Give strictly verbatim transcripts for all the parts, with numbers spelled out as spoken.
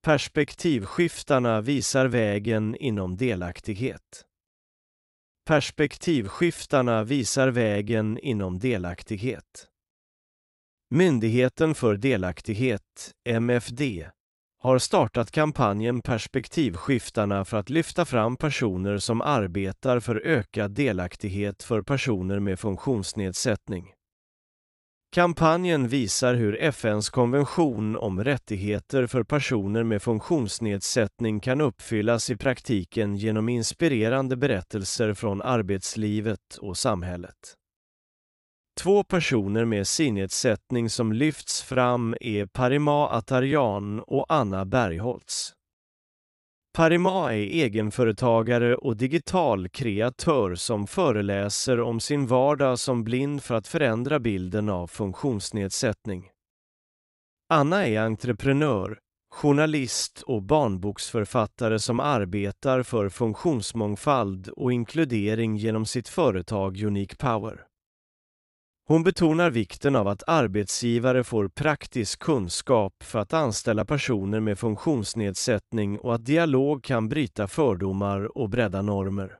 Perspektivskiftarna visar vägen inom delaktighet. Perspektivskiftarna visar vägen inom delaktighet. Myndigheten för delaktighet, M F D, har startat kampanjen Perspektivskiftarna för att lyfta fram personer som arbetar för ökad delaktighet för personer med funktionsnedsättning. Kampanjen visar hur F N:s konvention om rättigheter för personer med funktionsnedsättning kan uppfyllas i praktiken genom inspirerande berättelser från arbetslivet och samhället. Två personer med synnedsättning som lyfts fram är Parima Atarjan och Anna Bergholtz. Parima är egenföretagare och digital kreatör som föreläser om sin vardag som blind för att förändra bilden av funktionsnedsättning. Anna är entreprenör, journalist och barnboksförfattare som arbetar för funktionsmångfald och inkludering genom sitt företag Unique Power. Hon betonar vikten av att arbetsgivare får praktisk kunskap för att anställa personer med funktionsnedsättning och att dialog kan bryta fördomar och bredda normer.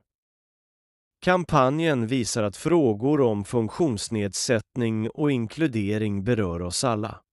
Kampanjen visar att frågor om funktionsnedsättning och inkludering berör oss alla.